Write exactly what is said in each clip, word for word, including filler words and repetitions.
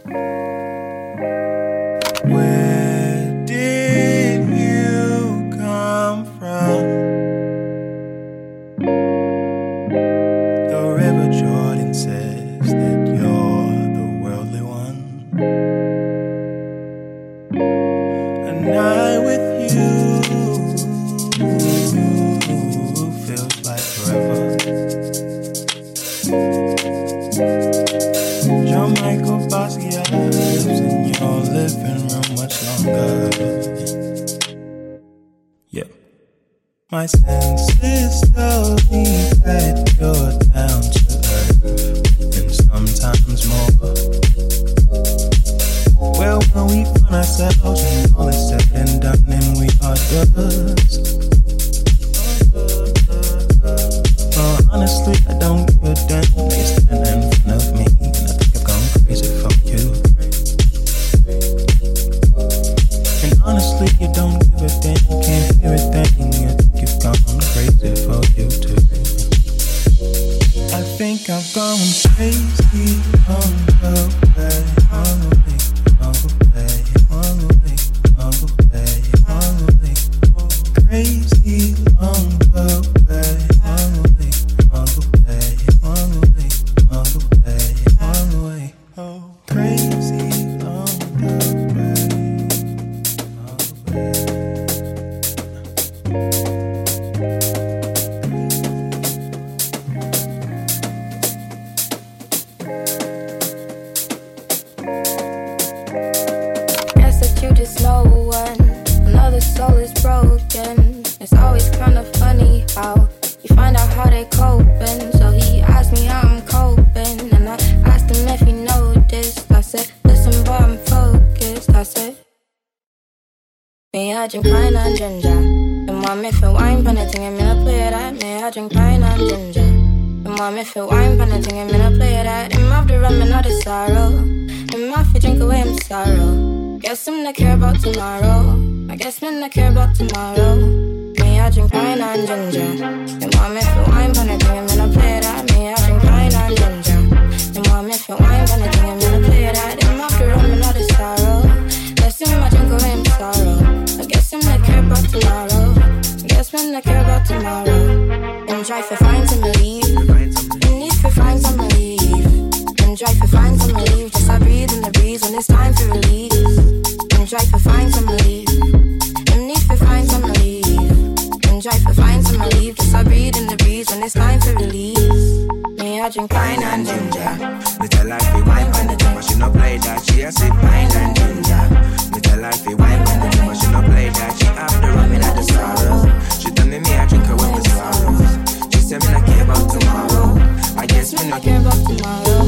Where did you come from? The River Jordan says that you're the worldly one. A night with you feels like forever. John Michael Basquiat lives in your living room much longer. Yeah. My senses tell me that you're down to earth, and sometimes more. Well, when we find ourselves and all is said and done, and we are dust. Well, honestly, I don't give a damn. You're standing in front of me, and I think I've gone crazy for you. And honestly, you don't give a damn. Can't hear a thing. I think you've gone crazy for you too. I think I've gone crazy on the way, on the way, on the way, on the way, on the way, on the way. Crazy on the way, on the way, on the way, on the way, on the way, on the way. Oh, crazy on the way, on the way. Guess that you just know when another soul is broken. It's always kind of funny how you find out how they coping. So he asked me how I'm coping, and I asked him if he noticed. I said, listen, boy, I'm focused. I said, me, I drink pine and ginger. And mom, if you wine pan a thing, I'm gonna play that. Me, I drink pine and ginger. And mom, if you wine pan a thing, I'm gonna play that. Him off the rum and all the sorrow. Him off you drink away my sorrow. Guess I'm not care about tomorrow. I guess me not care about tomorrow. Me, I drink pine and ginger. And mom, if you wine pan a thing, I'm gonna play that. Me, I drink pine and ginger. And mom, if you wine pan a thing, I'm gonna play that. Him off the rum and all the sorrow. Guess him I drink away my sorrow. I guess I'm not care about tomorrow. I guess me not care about tomorrow. And try to find some relief. And need to find some relief. And try to find some relief. Just I breathe in the breeze when it's time to release. And try to find some relief. And need to find some relief. And try to find some relief. Just I breathe in the breeze when it's time to release. Me, I drink pine and ginger. Me tell her fi wine pon the thing, but she no play that. She a sip pine and ginger. Me tell her fi wine pon the thing, but she no play that. She have the rum in at the sorrows. She tell me me I drink her with my sorrows. She say me not care about tomorrow. I guess me not care about tomorrow.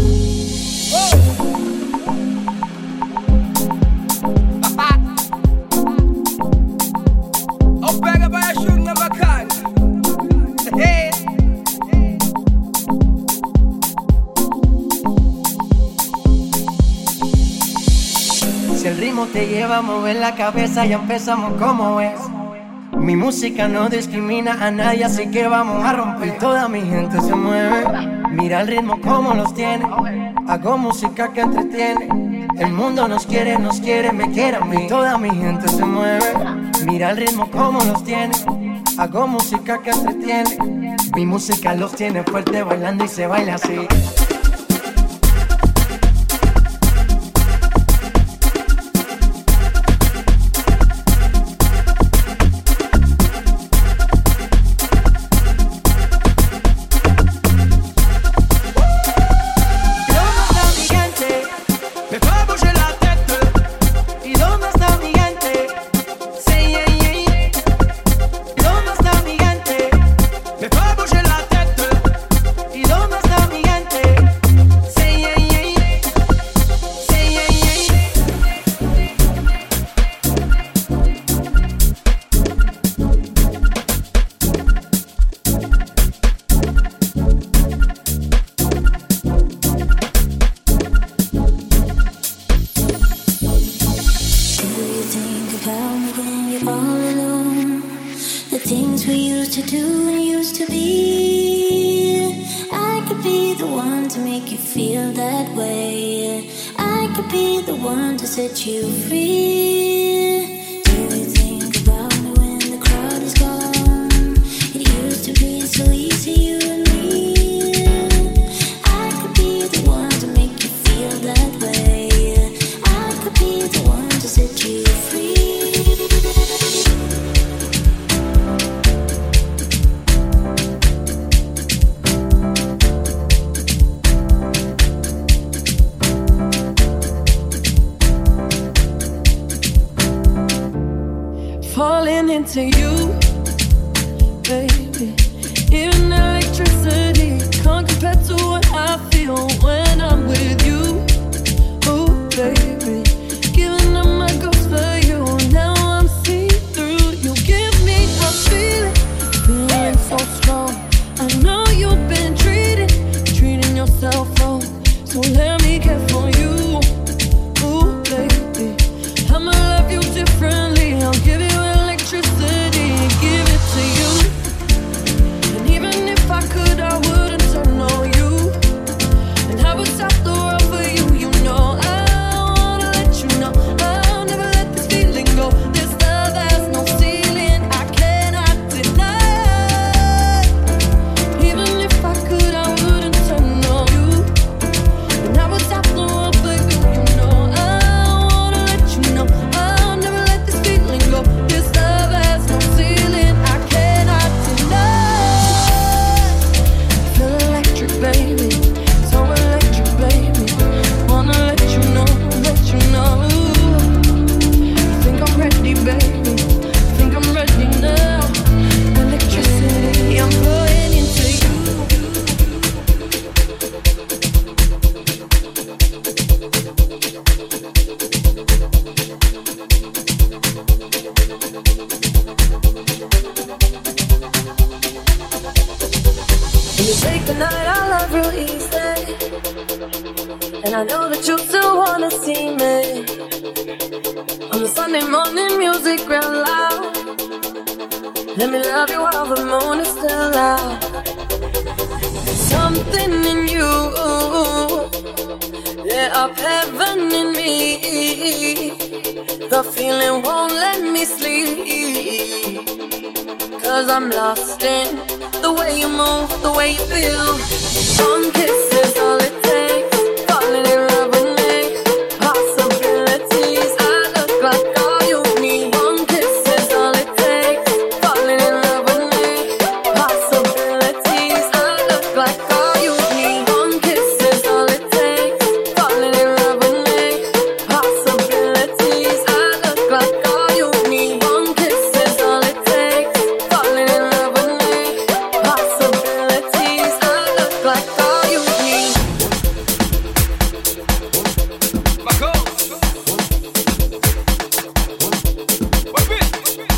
Oh, beg about a shoot never can. Hey. Si el ritmo te lleva a mover la cabeza, ya empezamos como es. Mi música no discrimina a nadie, así que vamos a romper. Toda mi gente se mueve, mira el ritmo como los tiene. Hago música que entretiene. El mundo nos quiere, nos quiere, me quiere a mí. Toda mi gente se mueve, mira el ritmo como los tiene. Hago música que entretiene. Mi música los tiene fuerte bailando y se baila así. to make you feel that way. I could be the one to set you free. Do you think about me when the crowd is gone? It used to be so easy, you and me. I could be the one to make you feel that way. I could be the one to set you free. Falling into you, baby. Even electricity can't compare to what I feel when I'm with you. Oh, baby, giving up my ghost for you. Now I'm see-through. You give me a feeling, feeling so strong. I know you've been treating, treating yourself wrong. So let me care for you. Oh, baby, I'ma love you differently. I'll give you electricity, give it to you. And even if I could, I wouldn't turn on you. And I would stop the world for you. You know I wanna let you know I'll never let this feeling go. This love has no ceiling, I cannot deny. Even if I could, I wouldn't turn on you. And I would stop the world for you. You know I wanna let you know I'll never let this feeling go. This love has no ceiling, I cannot deny. Feel electric, baby, so electric, baby. Wanna let you know, let you know. I think I'm ready, baby. I think I'm ready now. Electricity, I'm flowing into you. When you take the night, I love real easy. And I know that you still wanna see me. On the Sunday morning, music real loud. Let me love you while the moon is still out. Something in you, lit up heaven in me. The feeling won't let me sleep. Cause I'm lost in the way you move, the way you feel. One kiss is all it takes. Falling in love with me. Possibilities, I look like all you need. One kiss is all it takes. Falling in love with me. Possibilities, I look like all you need. One kiss is all it takes. Falling in love with me. Possibilities, I look like all you need. One kiss is all it takes. Falling in love with me. Possibilities, I look like all you need. My girl. What bit?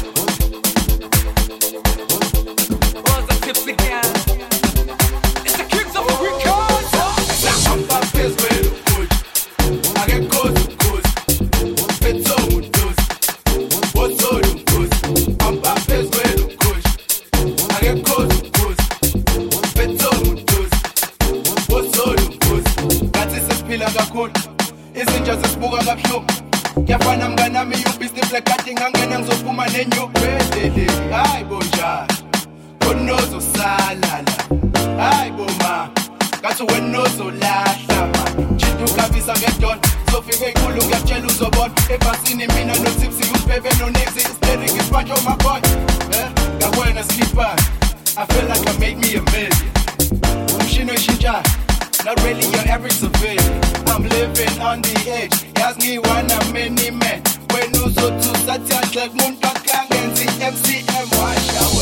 What's a tipsy gal? It's the kids of the records. Samba fez pelo coach, a que coisa coisa, pensou muito, você olhou coisa. Samba fez pelo coach, a que coisa coisa, pensou muito, você olhou coisa. Kathi sesiphila kakhulu, izinja zisibuka kabuhlungu. Kuyafana mnganami ubhizinisi lekade ngangena ngizophuma nenyubhedele. Hayi bo njalo, khona ozosalala. Hayi bo ma, kathi wena ozolahla ma. Jithu kabisa ngedon, zofika enkulu ngiyakutshela uzobona. Ebhasini mina noTipsy, uBhebe noNixie, steering is right on my boy. Eh, ngakwenza skipper, I feel like I made me a million. Umshini oyishintshayo, not really your average civilian. I'm living on the edge. Yazi ngiwana many men. Wena uzothusa thatha kumuntu akangenzi M C M washa we.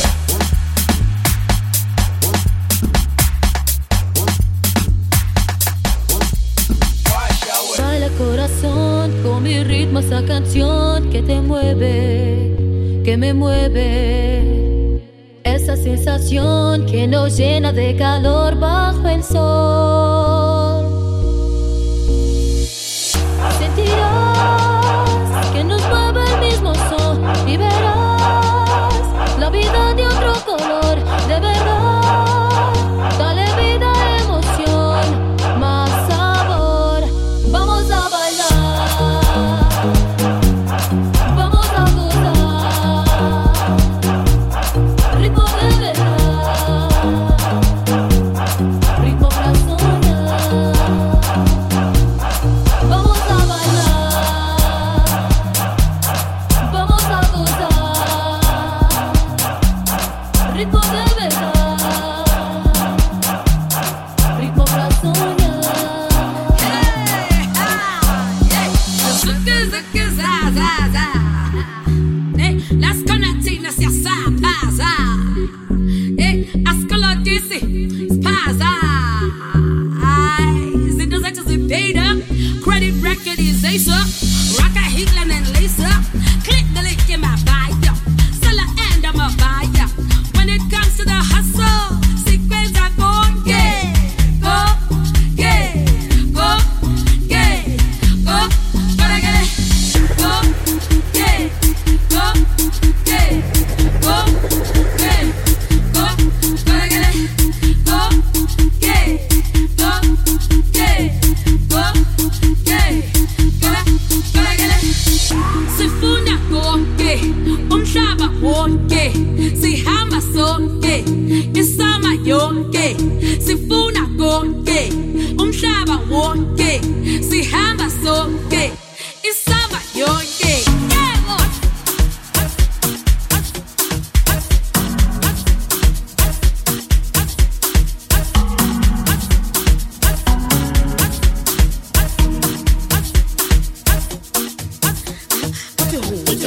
Baila corazón con mi ritmo, esa canción que te mueve, que me mueve. Esa sensación que nos llena de calor bajo el sol. Sentirás que nos mueve el mismo son y verás la vida de otro color, de verdad. Dale vida, emoción, más sabor. Vamos a bailar.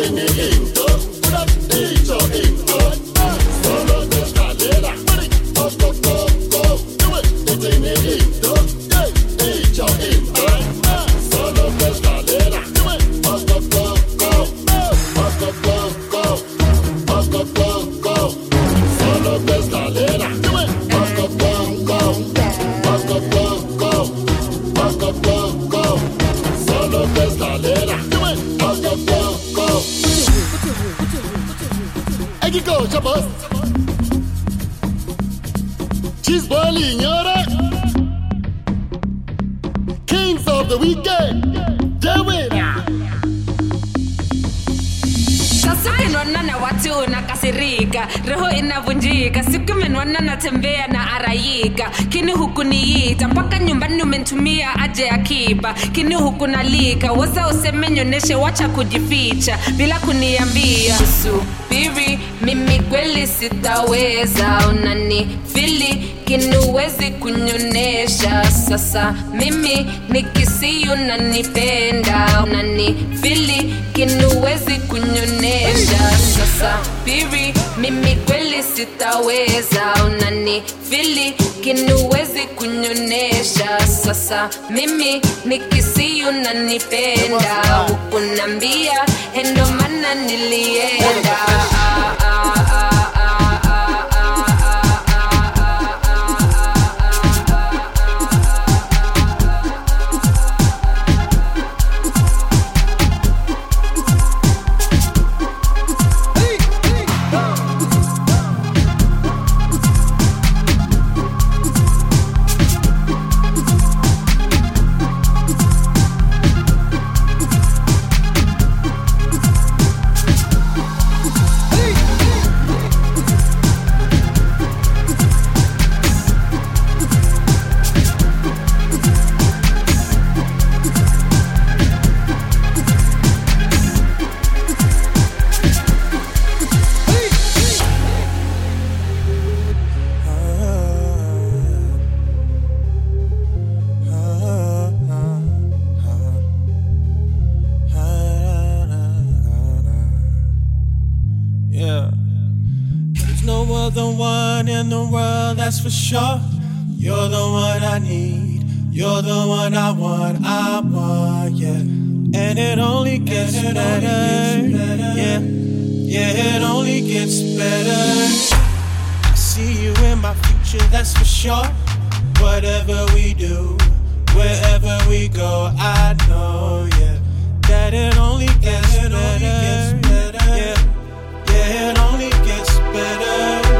Kini huku nalika wasa useme nyoneshe wacha kujificha bila kuniambia subiri mimi kweli sitaweza unani fili kini uwezi kunyonesha sasa mimi nikisi unanipenda unani fili kini uwezi kunyonesha sasa piri mimi kweli sitaweza unani fili kini uwezi kunyonesha sasa mimi nikisi unanipenda ukunambia endo mana nilienda ah, ah, ah. For sure, you're the one I need. You're the one I want. I want, yeah. And it only gets it better, only gets better. Yeah, yeah. It only gets better. I see you in my future, that's for sure. Whatever we do, wherever we go, I know, yeah, that it only gets it better. Only gets better. Yeah, yeah. It only gets better.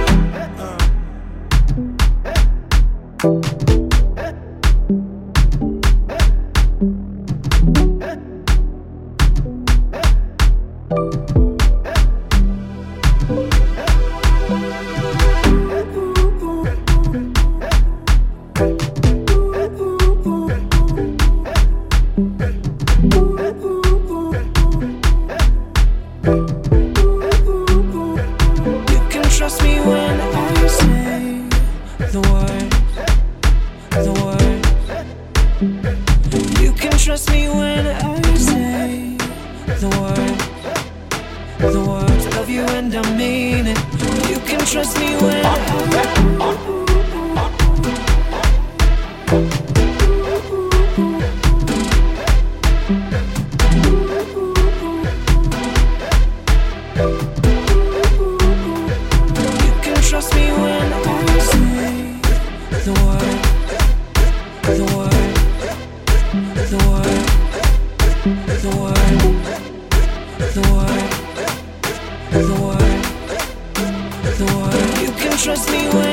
Trust me when